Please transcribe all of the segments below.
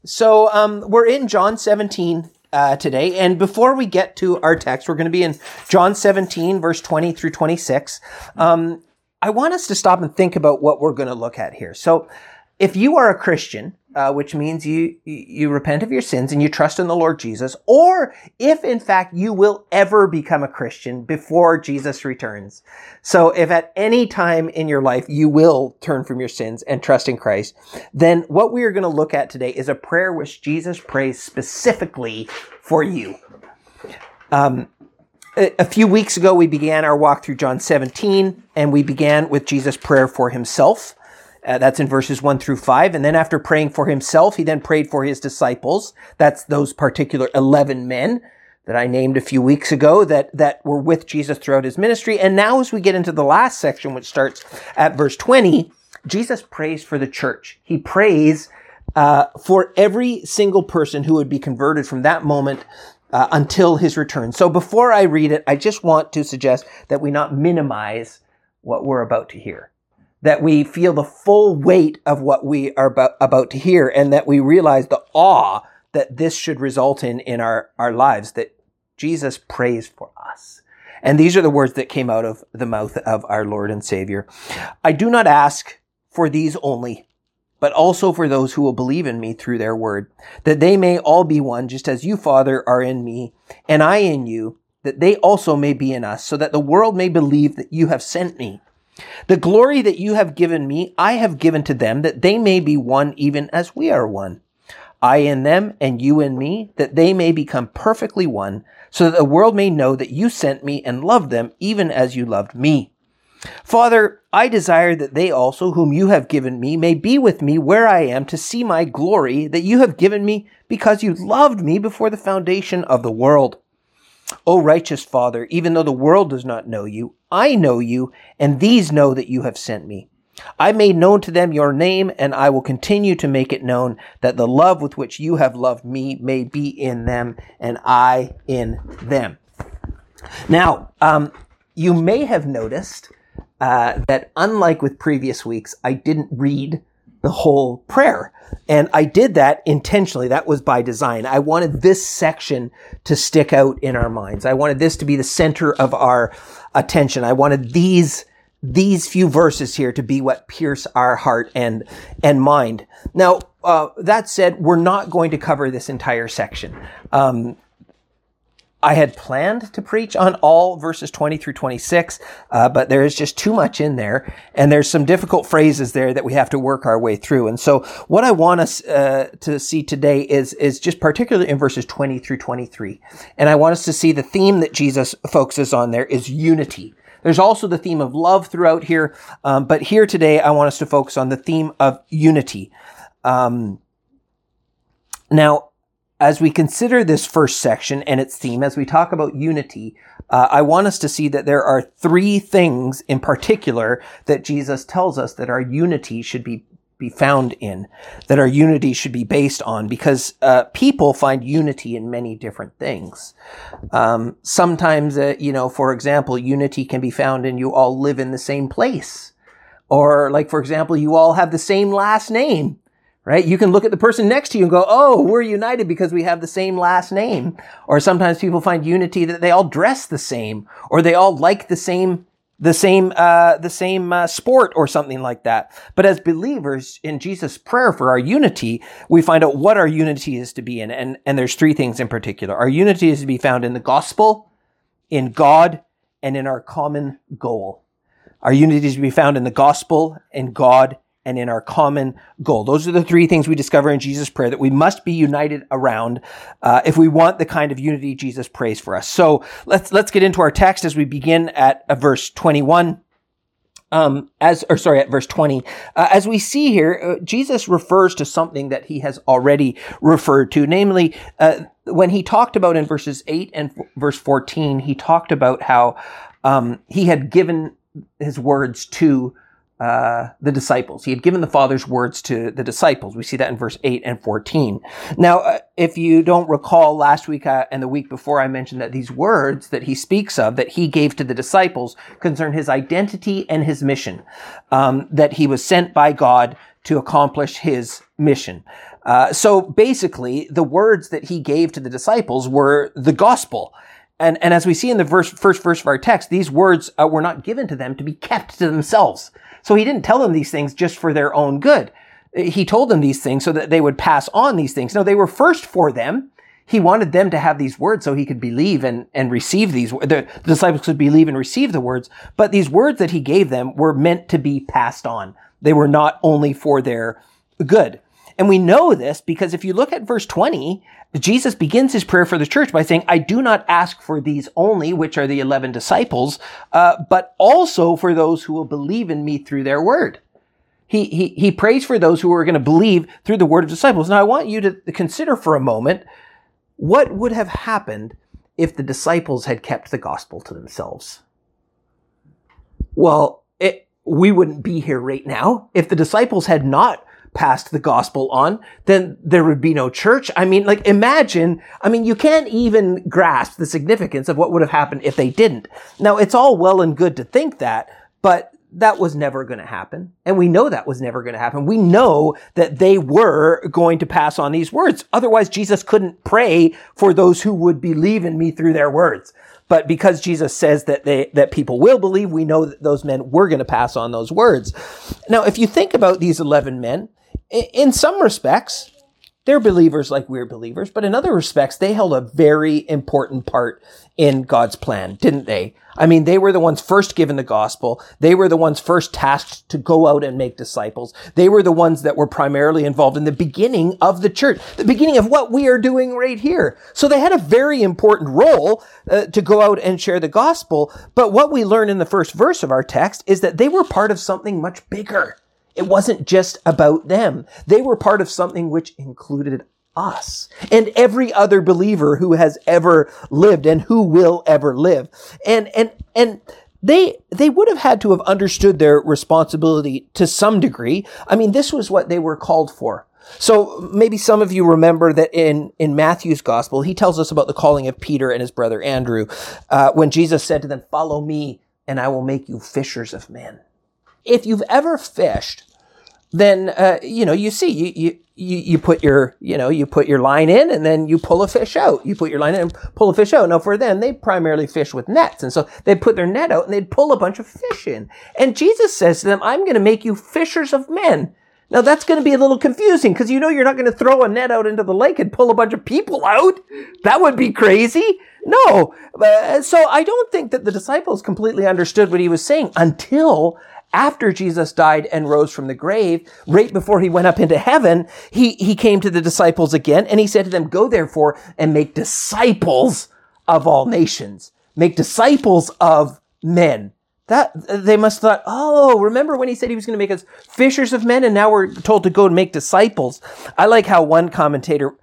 We're in John 17 today, and before we get to our text, we're going to be in John 17, verse 20 through 26. I want us to stop and think about what we're going to look at here. So, if you are a Christian, which means you repent of your sins and you trust in the Lord Jesus, or if in fact you will ever become a Christian before Jesus returns. So if at any time in your life you will turn from your sins and trust in Christ, then what we are going to look at today is a prayer which Jesus prays specifically for you. A few weeks ago, we began our walk through John 17, and we began with Jesus' prayer for himself. That's in verses 1 through 5. And then after praying for himself, he then prayed for his disciples. That's those particular 11 men that I named a few weeks ago that were with Jesus throughout his ministry. And now as we get into the last section, which starts at verse 20, Jesus prays for the church. He prays for every single person who would be converted from that moment until his return. So before I read it, I just want to suggest that we not minimize what we're about to hear. That we feel the full weight of what we are about to hear, and that we realize the awe that this should result in our lives, that Jesus prays for us. And these are the words that came out of the mouth of our Lord and Savior. I do not ask for these only, but also for those who will believe in me through their word, that they may all be one, just as you, Father, are in me, and I in you, that they also may be in us, so that the world may believe that you have sent me. The glory that you have given me, I have given to them, that they may be one even as we are one. I in them and you in me, that they may become perfectly one, so that the world may know that you sent me and loved them even as you loved me. Father, I desire that they also, whom you have given me, may be with me where I am, to see my glory that you have given me, because you loved me before the foundation of the world. O righteous Father, even though the world does not know you, I know you, and these know that you have sent me. I made known to them your name, and I will continue to make it known, that the love with which you have loved me may be in them, and I in them. Now, you may have noticed that unlike with previous weeks, I didn't read the whole prayer. And I did that intentionally. That was by design. I wanted this section to stick out in our minds. I wanted this to be the center of our attention. I wanted these few verses here to be what pierce our heart and mind. Now, that said, we're not going to cover this entire section. I had planned to preach on all verses 20 through 26, but there is just too much in there, and there's some difficult phrases there that we have to work our way through. And so what I want us to see today is just particularly in verses 20 through 23. And I want us to see the theme that Jesus focuses on there is unity. There's also the theme of love throughout here, but here today I want us to focus on the theme of unity. Now, as we consider this first section and its theme, as we talk about unity, I want us to see that there are three things in particular that Jesus tells us that our unity should be found in, that our unity should be based on, because people find unity in many different things. Sometimes, for example, unity can be found in you all live in the same place. Or like, for example, you all have the same last name. Right? You can look at the person next to you and go, oh, we're united because we have the same last name. Or sometimes people find unity that they all dress the same, or they all like the same sport or something like that. But as believers in Jesus' prayer for our unity, we find out what our unity is to be in. And there's three things in particular. Our unity is to be found in the gospel, in God, and in our common goal. Our unity is to be found in the gospel, in God, and in our common goal. Those are the three things we discover in Jesus' prayer that we must be united around if we want the kind of unity Jesus prays for us. So let's get into our text as we begin at verse 21. At verse 20. As we see here, Jesus refers to something that he has already referred to, namely, when he talked about in verses 8 and verse 14, he talked about how he had given his words to the disciples. He had given the Father's words to the disciples. We see that in verse 8 and 14. Now, if you don't recall, last week and the week before, I mentioned that these words that he speaks of, that he gave to the disciples, concern his identity and his mission, that he was sent by God to accomplish his mission. So basically, the words that he gave to the disciples were the gospel. And as we see in the first verse of our text, these words were not given to them to be kept to themselves. So he didn't tell them these things just for their own good. He told them these things so that they would pass on these things. No, they were first for them. He wanted them to have these words so he could believe and receive these. The disciples could believe and receive the words. But these words that he gave them were meant to be passed on. They were not only for their good. And we know this because if you look at verse 20, Jesus begins his prayer for the church by saying, I do not ask for these only, which are the 11 disciples, but also for those who will believe in me through their word. He prays for those who are going to believe through the word of disciples. Now, I want you to consider for a moment, what would have happened if the disciples had kept the gospel to themselves? Well, we wouldn't be here right now. If the disciples had not passed the gospel on, then there would be no church. I mean, imagine, you can't even grasp the significance of what would have happened if they didn't. Now, it's all well and good to think that, but that was never going to happen. And we know that was never going to happen. We know that they were going to pass on these words. Otherwise, Jesus couldn't pray for those who would believe in me through their words. But because Jesus says that people will believe, we know that those men were going to pass on those words. Now, if you think about these 11 men, in some respects, they're believers like we're believers, but in other respects, they held a very important part in God's plan, didn't they? They were the ones first given the gospel. They were the ones first tasked to go out and make disciples. They were the ones that were primarily involved in the beginning of the church, the beginning of what we are doing right here. So they had a very important role to go out and share the gospel. But what we learn in the first verse of our text is that they were part of something much bigger. It wasn't just about them. They were part of something which included us and every other believer who has ever lived and who will ever live. And they would have had to have understood their responsibility to some degree. This was what they were called for. So maybe some of you remember that in Matthew's gospel, he tells us about the calling of Peter and his brother Andrew, when Jesus said to them, "Follow me and I will make you fishers of men." If you've ever fished, then, you see, you put your line in and then you pull a fish out. You put your line in and pull a fish out. Now for them, they primarily fish with nets. And so they'd put their net out and they'd pull a bunch of fish in. And Jesus says to them, I'm going to make you fishers of men. Now that's going to be a little confusing because you're not going to throw a net out into the lake and pull a bunch of people out. That would be crazy. No. So I don't think that the disciples completely understood what he was saying until after Jesus died and rose from the grave, right before he went up into heaven, he came to the disciples again and he said to them, go therefore and make disciples of all nations. Make disciples of men. That they must have thought, remember when he said he was going to make us fishers of men and now we're told to go and make disciples. I like how one commentator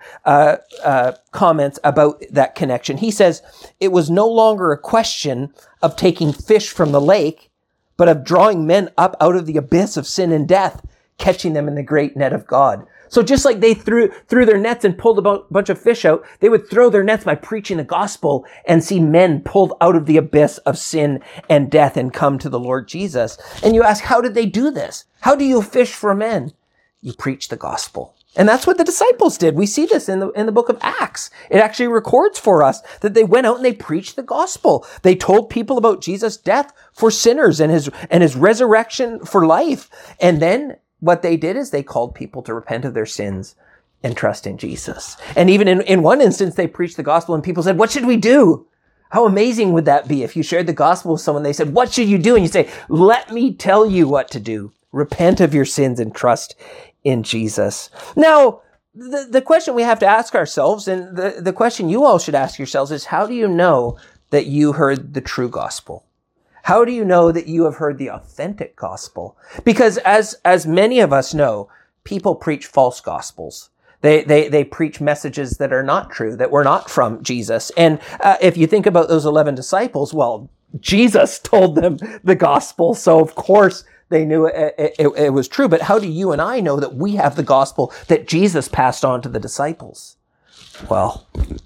comments about that connection. He says, it was no longer a question of taking fish from the lake, but of drawing men up out of the abyss of sin and death, catching them in the great net of God. So just like they threw their nets and pulled a bunch of fish out, they would throw their nets by preaching the gospel and see men pulled out of the abyss of sin and death and come to the Lord Jesus. And you ask, how did they do this? How do you fish for men? You preach the gospel. And that's what the disciples did. We see this in the book of Acts. It actually records for us that they went out and they preached the gospel. They told people about Jesus' death for sinners and his resurrection for life. And then what they did is they called people to repent of their sins and trust in Jesus. And even in one instance, they preached the gospel and people said, what should we do? How amazing would that be if you shared the gospel with someone, they said, what should you do? And you say, let me tell you what to do. Repent of your sins and trust in Jesus. Now, the question we have to ask ourselves, and the question you all should ask yourselves is, how do you know that you heard the true gospel? How do you know that you have heard the authentic gospel? Because as many of us know, people preach false gospels. They preach messages that are not true, that were not from Jesus. And if you think about those 11 disciples, well, Jesus told them the gospel, so of course they knew it was true. But how do you and I know that we have the gospel that Jesus passed on to the disciples? Well,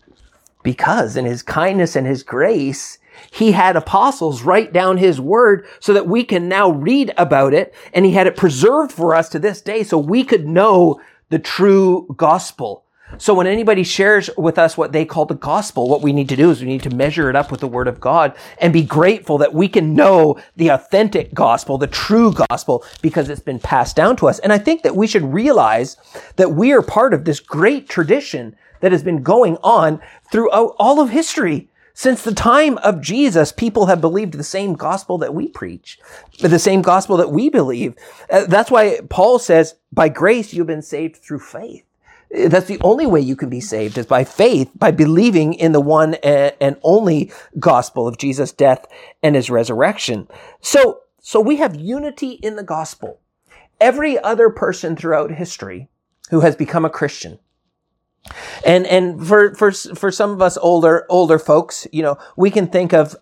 because in his kindness and his grace, he had apostles write down his word so that we can now read about it. And he had it preserved for us to this day so we could know the true gospel. So when anybody shares with us what they call the gospel, what we need to do is we need to measure it up with the word of God and be grateful that we can know the authentic gospel, the true gospel, because it's been passed down to us. And I think that we should realize that we are part of this great tradition that has been going on throughout all of history. Since the time of Jesus, people have believed the same gospel that we preach, the same gospel that we believe. That's why Paul says, by grace, you've been saved through faith. That's the only way you can be saved, is by faith, by believing in the one and only gospel of Jesus' death and his resurrection. So we have unity in the gospel. Every other person throughout history who has become a Christian, and for some of us older folks, we can think of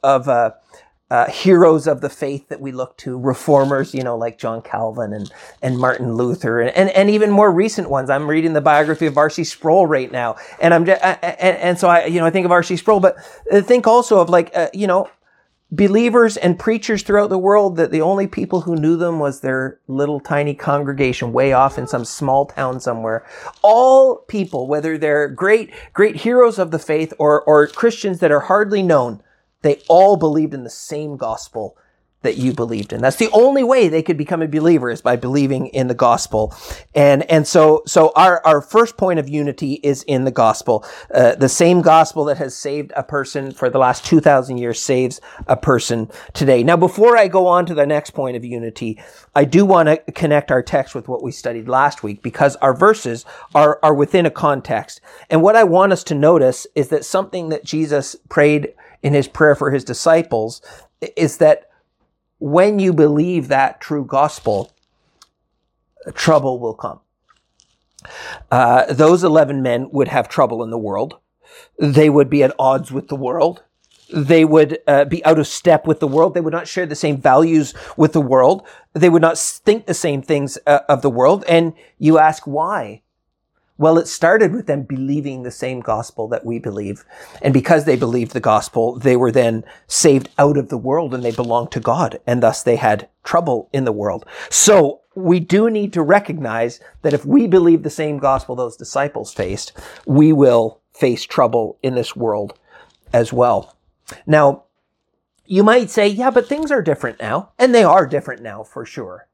heroes of the faith that we look to, reformers, like John Calvin and Martin Luther, and even more recent ones. I'm reading the biography of R.C. Sproul right now, and I think of R.C. Sproul, but think also of believers and preachers throughout the world that the only people who knew them was their little tiny congregation way off in some small town somewhere. All people, whether they're great heroes of the faith or Christians that are hardly known, they all believed in the same gospel that you believed in. That's the only way they could become a believer, is by believing in the gospel. And so our first point of unity is in the gospel. The same gospel that has saved a person for the last 2,000 years saves a person today. Now, before I go on to the next point of unity, I do want to connect our text with what we studied last week, because our verses are within a context. And what I want us to notice is that something that Jesus prayed in his prayer for his disciples is that when you believe that true gospel, trouble will come. Those 11 men would have trouble in the world. They would be at odds with the world. They would be out of step with the world. They would not share the same values with the world. They would not think the same things of the world. And you ask why? Well, it started with them believing the same gospel that we believe. And because they believed the gospel, they were then saved out of the world and they belonged to God. And thus they had trouble in the world. So we do need to recognize that if we believe the same gospel those disciples faced, we will face trouble in this world as well. Now, you might say, yeah, but things are different now. And they are different now for sure.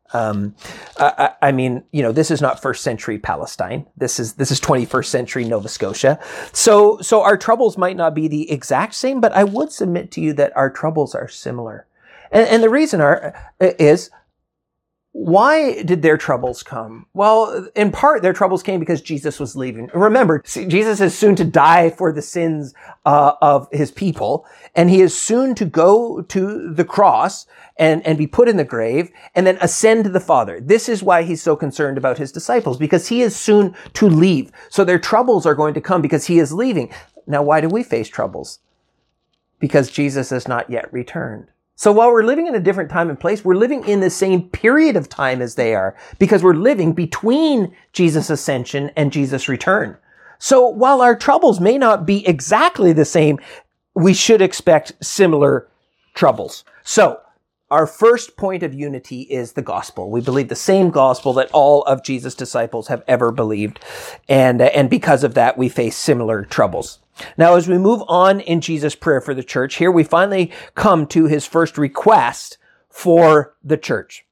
This is not first century Palestine. This is 21st century Nova Scotia. So our troubles might not be the exact same, but I would submit to you that our troubles are similar. And the reason is, why did their troubles come? Well, in part, their troubles came because Jesus was leaving. Remember, Jesus is soon to die for the sins of his people, and he is soon to go to the cross and be put in the grave and then ascend to the Father. This is why he's so concerned about his disciples, because he is soon to leave. So their troubles are going to come because he is leaving. Now, why do we face troubles? Because Jesus has not yet returned. So while we're living in a different time and place, we're living in the same period of time as they are, because we're living between Jesus' ascension and Jesus' return. So while our troubles may not be exactly the same, we should expect similar troubles. So our first point of unity is the gospel. We believe the same gospel that all of Jesus' disciples have ever believed. And because of that, we face similar troubles. Now, as we move on in Jesus' prayer for the church, here we finally come to his first request for the church.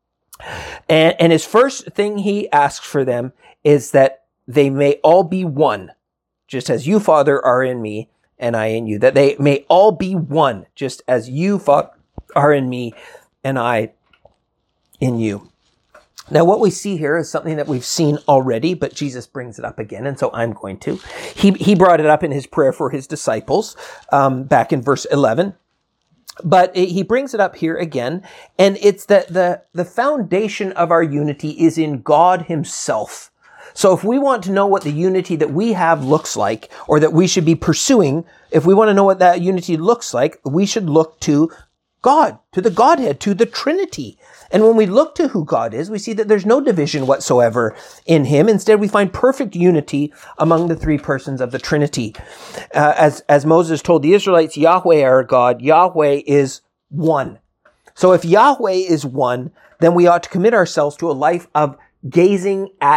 And his first thing he asks for them is that they may all be one, just as you, Father, are in me and I in you. That they may all be one, just as you, Father, are in me and I in you. Now, what we see here is something that we've seen already, but Jesus brings it up again, and so I'm going to. He brought it up in his prayer for his disciples back in verse 11, but he brings it up here again, and it's that the foundation of our unity is in God himself. So if we want to know what the unity that we have looks like, or that we should be pursuing, if we want to know what that unity looks like, we should look to God, to the Godhead, to the Trinity. And when we look to who God is, we see that there's no division whatsoever in him. Instead, we find perfect unity among the three persons of the Trinity. As Moses told the Israelites, Yahweh our God, Yahweh is one. So if Yahweh is one, then we ought to commit ourselves to a life of gazing at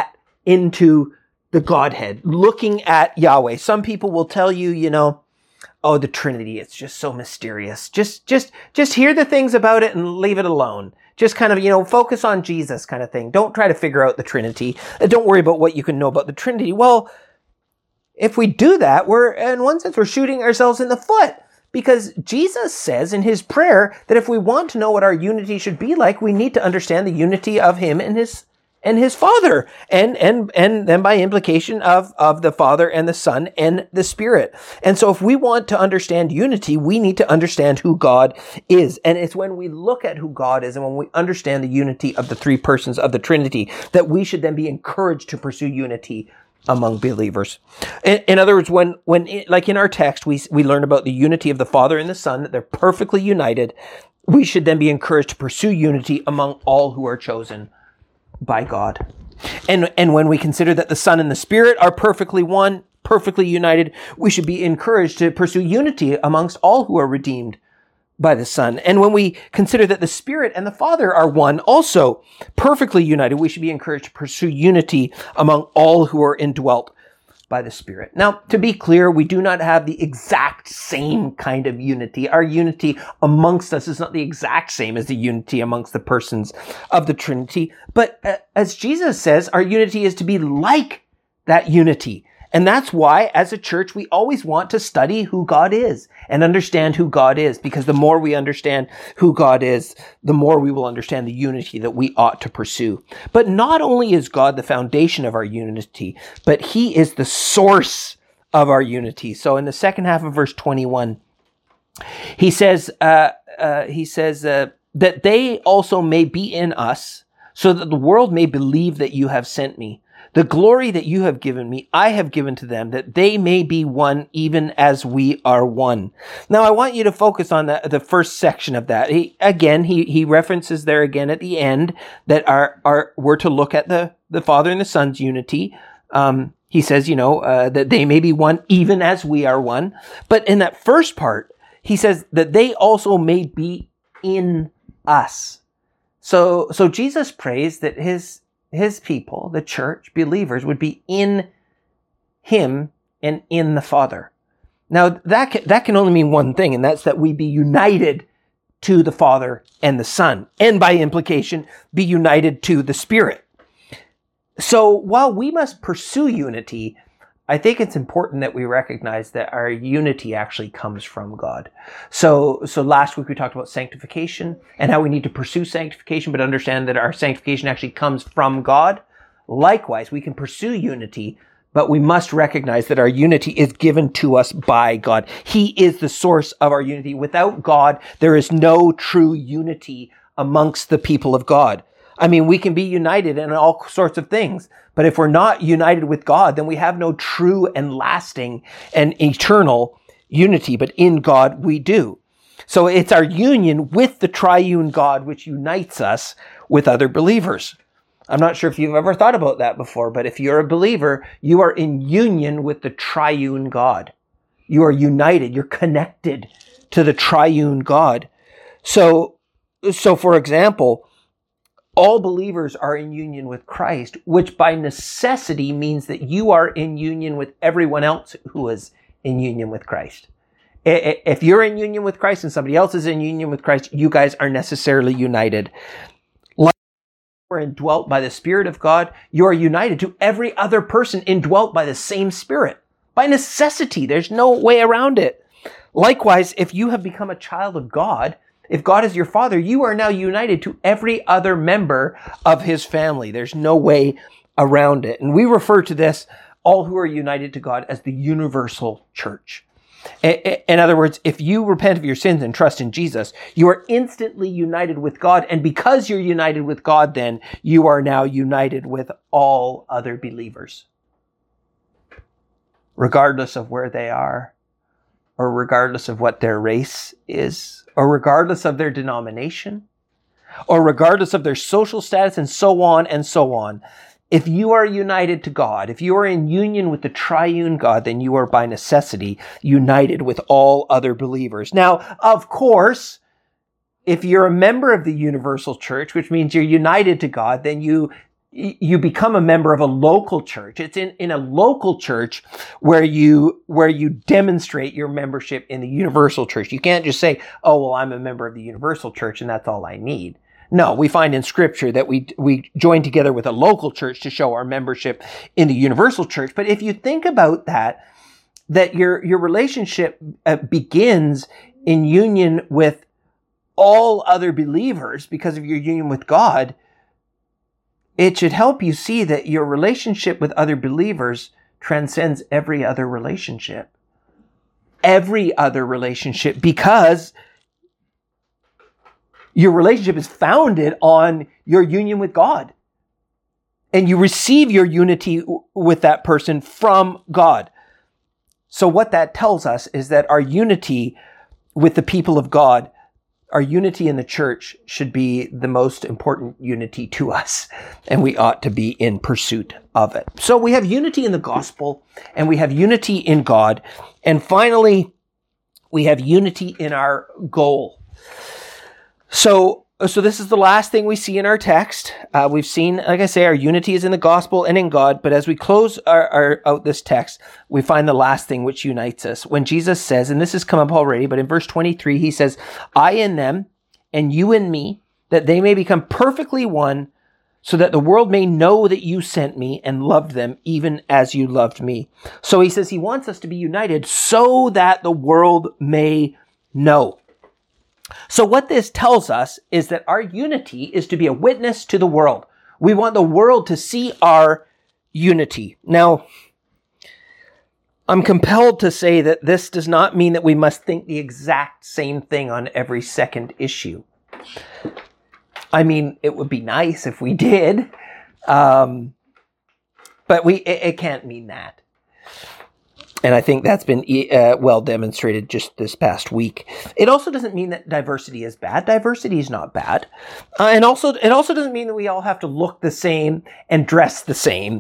into the Godhead, looking at Yahweh. Some people will tell you, oh, the Trinity, it's just so mysterious. Just hear the things about it and leave it alone. Just kind of, focus on Jesus kind of thing. Don't try to figure out the Trinity. Don't worry about what you can know about the Trinity. Well, if we do that, in one sense, we're shooting ourselves in the foot. Because Jesus says in his prayer that if we want to know what our unity should be like, we need to understand the unity of him and his Father, and then by implication of the Father and the Son and the Spirit. And so if we want to understand unity, we need to understand who God is. And it's when we look at who God is and when we understand the unity of the three persons of the Trinity that we should then be encouraged to pursue unity among believers. In other words, when like in our text, we learn about the unity of the Father and the Son, that they're perfectly united. We should then be encouraged to pursue unity among all who are chosen by God. And when we consider that the Son and the Spirit are perfectly one, perfectly united, we should be encouraged to pursue unity amongst all who are redeemed by the Son. And when we consider that the Spirit and the Father are one, also perfectly united, we should be encouraged to pursue unity among all who are indwelt by the Spirit. Now, to be clear, we do not have the exact same kind of unity. Our unity amongst us is not the exact same as the unity amongst the persons of the Trinity. But as Jesus says, our unity is to be like that unity. And that's why, as a church, we always want to study who God is and understand who God is, because the more we understand who God is, the more we will understand the unity that we ought to pursue. But not only is God the foundation of our unity, but he is the source of our unity. So in the second half of verse 21, he says that they also may be in us, so that the world may believe that you have sent me. The glory that you have given me, I have given to them, that they may be one even as we are one. Now, I want you to focus on the first section of that. He references there again at the end that we're to look at the Father and the Son's unity. He says, that they may be one even as we are one. But in that first part, he says that they also may be in us. So Jesus prays that his people, the church, believers, would be in him and in the Father. Now, that can only mean one thing, and that's that we be united to the Father and the Son, and by implication, be united to the Spirit. So while we must pursue unity, I think it's important that we recognize that our unity actually comes from God. So last week we talked about sanctification and how we need to pursue sanctification, but understand that our sanctification actually comes from God. Likewise, we can pursue unity, but we must recognize that our unity is given to us by God. He is the source of our unity. Without God, there is no true unity amongst the people of God. I mean, we can be united in all sorts of things, but if we're not united with God, then we have no true and lasting and eternal unity, but in God we do. So it's our union with the triune God which unites us with other believers. I'm not sure if you've ever thought about that before, but if you're a believer, you are in union with the triune God. You are united, you're connected to the triune God. So for example, all believers are in union with Christ, which by necessity means that you are in union with everyone else who is in union with Christ. If you're in union with Christ and somebody else is in union with Christ, you guys are necessarily united. Like you are indwelt by the Spirit of God, you are united to every other person indwelt by the same Spirit. By necessity, there's no way around it. Likewise, if you have become a child of God, if God is your Father, you are now united to every other member of his family. There's no way around it. And we refer to this, all who are united to God, as the universal church. In other words, if you repent of your sins and trust in Jesus, you are instantly united with God. And because you're united with God, then you are now united with all other believers, regardless of where they are, or regardless of what their race is, or regardless of their denomination, or regardless of their social status, and so on and so on. If you are united to God, if you are in union with the triune God, then you are by necessity united with all other believers. Now, of course, if you're a member of the universal church, which means you're united to God, then you you become a member of a local church. It's in a local church where you demonstrate your membership in the universal church. You can't just say, oh, well, I'm a member of the universal church and that's all I need. No, we find in scripture that we join together with a local church to show our membership in the universal church. But if you think about that your relationship begins in union with all other believers because of your union with God, it should help you see that your relationship with other believers transcends every other relationship. Every other relationship, because your relationship is founded on your union with God. And you receive your unity with that person from God. So what that tells us is that our unity with the people of God, our unity in the church, should be the most important unity to us, and we ought to be in pursuit of it. So we have unity in the gospel, and we have unity in God, and finally, we have unity in our goal. So this is the last thing we see in our text. We've seen, like I say, our unity is in the gospel and in God. But as we close out this text, we find the last thing which unites us. When Jesus says, and this has come up already, but in verse 23, he says, I in them and you in me, that they may become perfectly one, so that the world may know that you sent me and loved them even as you loved me. So he says he wants us to be united so that the world may know. So what this tells us is that our unity is to be a witness to the world. We want the world to see our unity. Now, I'm compelled to say that this does not mean that we must think the exact same thing on every second issue. I mean, it would be nice if we did, but it can't mean that. And I think that's been well demonstrated just this past week. It also doesn't mean that diversity is bad. Diversity is not bad. And also, it also doesn't mean that we all have to look the same and dress the same.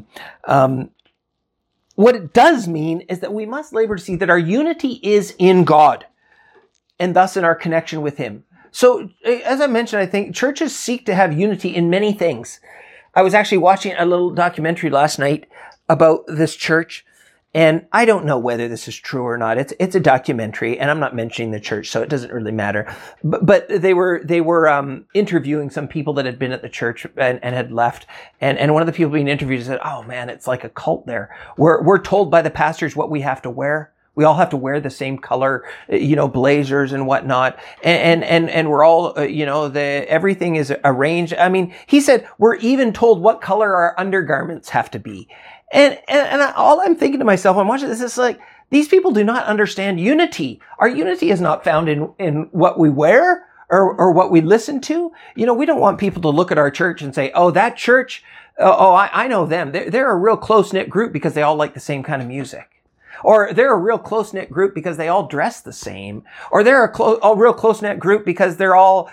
What it does mean is that we must labor to see that our unity is in God and thus in our connection with Him. So, as I mentioned, I think churches seek to have unity in many things. I was actually watching a little documentary last night about this church. And I don't know whether this is true or not. It's a documentary, and I'm not mentioning the church, so it doesn't really matter. But they were interviewing some people that had been at the church and had left. And one of the people being interviewed said, "Oh man, it's like a cult there. We're told by the pastors what we have to wear. We all have to wear the same color, blazers and whatnot. And we're all, everything is arranged. I mean, he said, we're even told what color our undergarments have to be. And all I'm thinking to myself, I'm watching this, is like, these people do not understand unity. Our unity is not found in what we wear or what we listen to. We don't want people to look at our church and say, oh, that church, I know them. They're a real close-knit group because they all like the same kind of music. Or they're a real close-knit group because they all dress the same. Or they're a real close-knit group because they're all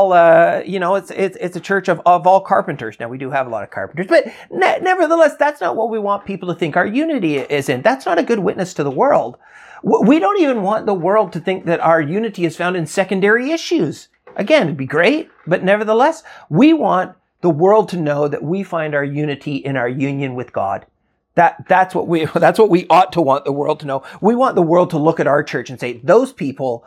it's a church of all carpenters. Now, we do have a lot of carpenters, but nevertheless, that's not what we want people to think our unity is in. That's not a good witness to the world. We don't even want the world to think that our unity is found in secondary issues. Again, it'd be great, but nevertheless, we want the world to know that we find our unity in our union with God. That's what we ought to want the world to know. We want the world to look at our church and say, those people,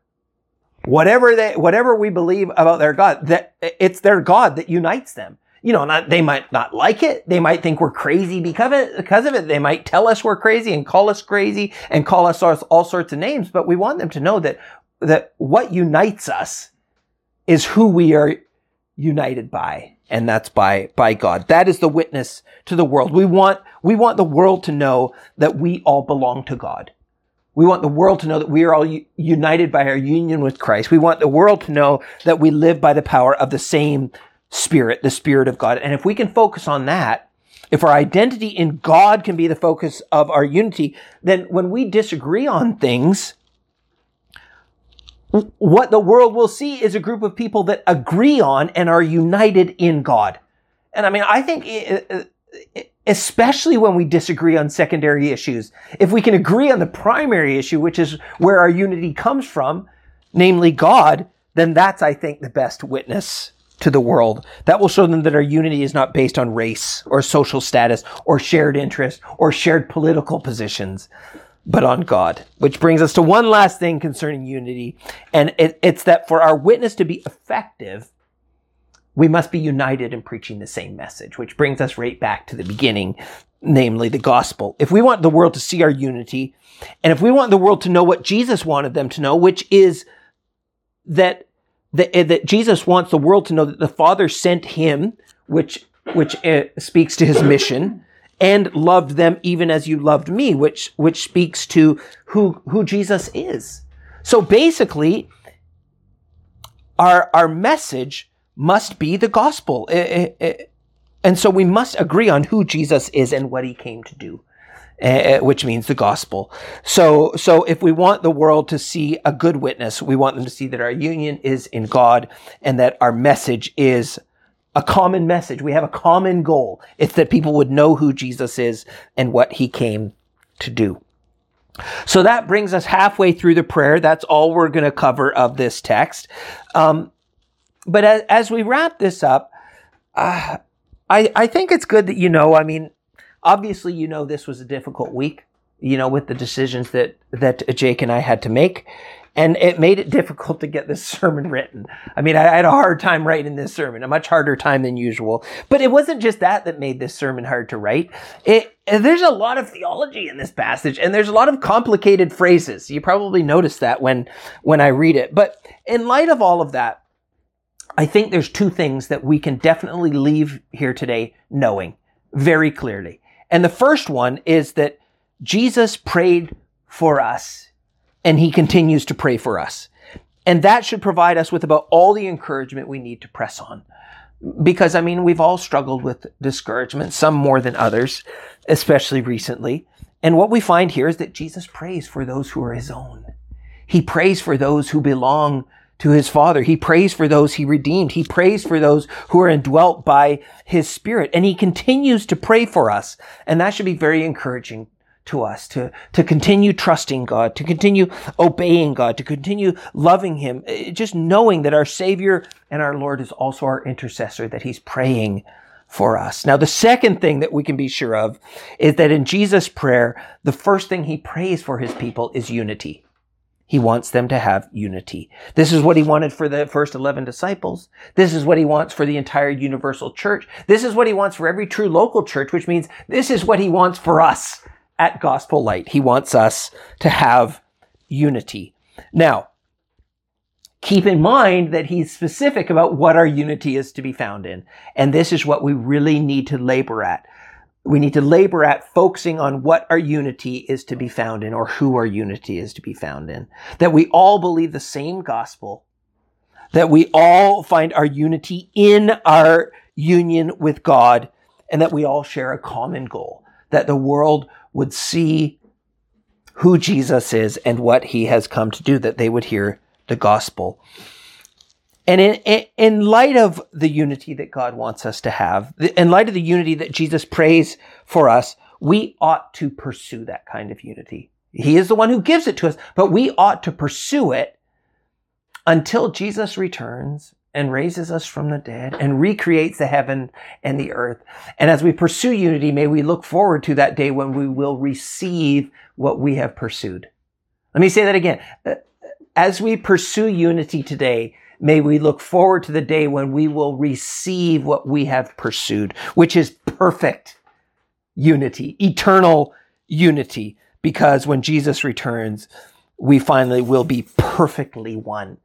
whatever we believe about their God, that it's their God that unites them. They might not like it. They might think we're crazy because of it. They might tell us we're crazy and call us crazy and call us all sorts of names. But we want them to know that what unites us is who we are united by. And that's by God. That is the witness to the world. We want the world to know that we all belong to God. We want the world to know that we are all united by our union with Christ. We want the world to know that we live by the power of the same Spirit, the Spirit of God. And if we can focus on that, if our identity in God can be the focus of our unity, then when we disagree on things, what the world will see is a group of people that agree on and are united in God. And I mean, I think especially when we disagree on secondary issues, if we can agree on the primary issue, which is where our unity comes from, namely God, then that's, I think, the best witness to the world. That will show them that our unity is not based on race or social status or shared interest or shared political positions, but on God. Which brings us to one last thing concerning unity. And it's that for our witness to be effective, we must be united in preaching the same message, which brings us right back to the beginning, namely the gospel. If we want the world to see our unity, and if we want the world to know what Jesus wanted them to know, which is that Jesus wants the world to know that the Father sent him, which speaks to his mission, and loved them even as you loved me, which speaks to who Jesus is. So basically, our message must be the gospel. And so we must agree on who Jesus is and what he came to do, which means the gospel. So if we want the world to see a good witness, we want them to see that our union is in God and that our message is a common message. We have a common goal. It's that people would know who Jesus is and what he came to do. So that brings us halfway through the prayer. That's all we're going to cover of this text. But as we wrap this up, I think it's good that obviously this was a difficult week, with the decisions that Jake and I had to make. And it made it difficult to get this sermon written. I had a hard time writing this sermon, a much harder time than usual. But it wasn't just that made this sermon hard to write. There's a lot of theology in this passage, and there's a lot of complicated phrases. You probably noticed that when I read it. But in light of all of that, I think there's two things that we can definitely leave here today knowing very clearly. And the first one is that Jesus prayed for us, and he continues to pray for us. And that should provide us with about all the encouragement we need to press on. Because, we've all struggled with discouragement, some more than others, especially recently. And what we find here is that Jesus prays for those who are his own. He prays for those who belong to his Father. He prays for those he redeemed. He prays for those who are indwelt by his Spirit. And he continues to pray for us. And that should be very encouraging to us to continue trusting God, to continue obeying God, to continue loving him, just knowing that our Savior and our Lord is also our intercessor, that he's praying for us. Now, the second thing that we can be sure of is that in Jesus' prayer, the first thing he prays for his people is unity. He wants them to have unity. This is what he wanted for the first 11 disciples. This is what he wants for the entire universal church. This is what he wants for every true local church, which means this is what he wants for us at Gospel Light. He wants us to have unity. Now, keep in mind that he's specific about what our unity is to be found in. And this is what we really need to labor at. We need to labor at focusing on what our unity is to be found in, or who our unity is to be found in. That we all believe the same gospel. That we all find our unity in our union with God. And that we all share a common goal. That the world would see who Jesus is and what he has come to do, that they would hear the gospel. And in light of the unity that God wants us to have, in light of the unity that Jesus prays for us, we ought to pursue that kind of unity. He is the one who gives it to us, but we ought to pursue it until Jesus returns and raises us from the dead and recreates the heaven and the earth. And as we pursue unity, may we look forward to that day when we will receive what we have pursued. Let me say that again. As we pursue unity today, may we look forward to the day when we will receive what we have pursued, which is perfect unity, eternal unity, because when Jesus returns, we finally will be perfectly one